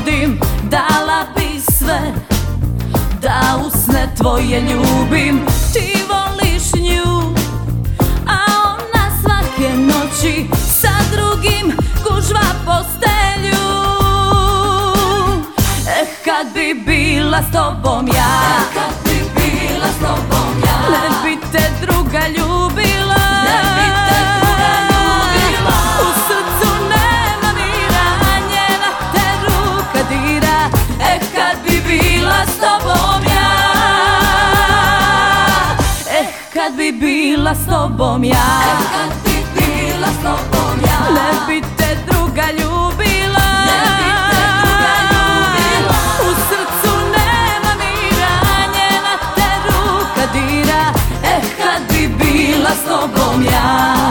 budim, dala bi sve da usne tvoje ljubim. Ti voliš nju, a ona svake noći sa drugim kužva postelju. Kad bi bila s tobom ja, kad bi bila s tobom ja, ne bi te druga ljubila, ne bi te druga ljubila. U srcu nema mira, njena te ruka dira. Kad bi bila s tobom ja, kad bi bila s tobom ja, kad bi bila s tobom ja, ne bi te druga ljubila, ne bi te druga ljubila. U srcu nema mira, njena te ruka dira. Kad bi bila s tobom ja.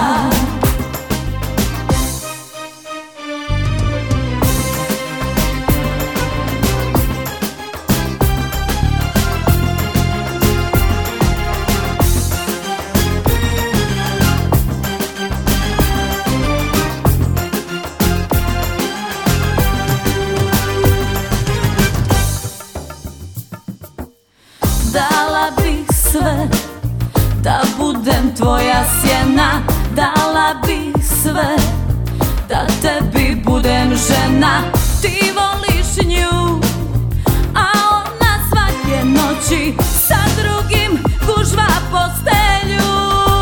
Dala bih sve da budem tvoja sjena, dala bih sve da tebi budem žena. Ti voliš nju, a ona svake noći sa drugim kužva postelju.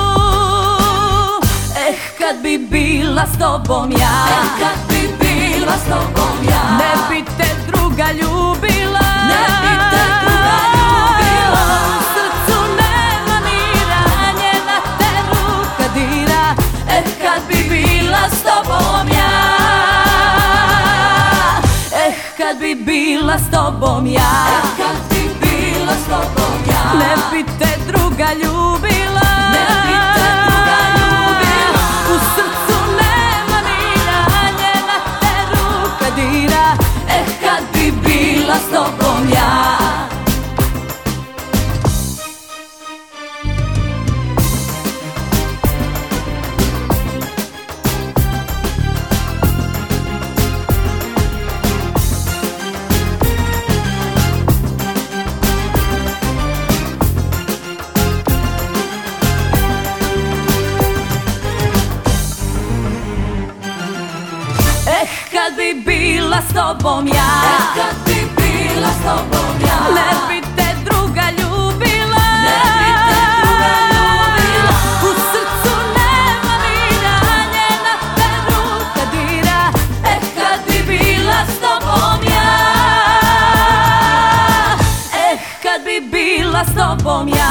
Kad bi bila s tobom ja, kad bi bila s tobom ja, ne bi te druga ljubila, ne bi te druga ljubila. U srcu nema mira, njena te ruka dira. Kad bi bila s tobom ja, kad bi bila s tobom ja, kad bi bila s tobom ja, ne bi te druga ljubila, ne bi te druga ljubila. U srcu nema mira, njena te ruka dira. Kad bi bila s tobom ja. Kad bi bila s tobom ja, kad bi bila s tobom ja, ne bi te druga ljubila, ne bi te druga ljubila. U srcu nema mira, njena te ruka dira. Kad bi bila s tobom ja, kad bi bila s tobom ja.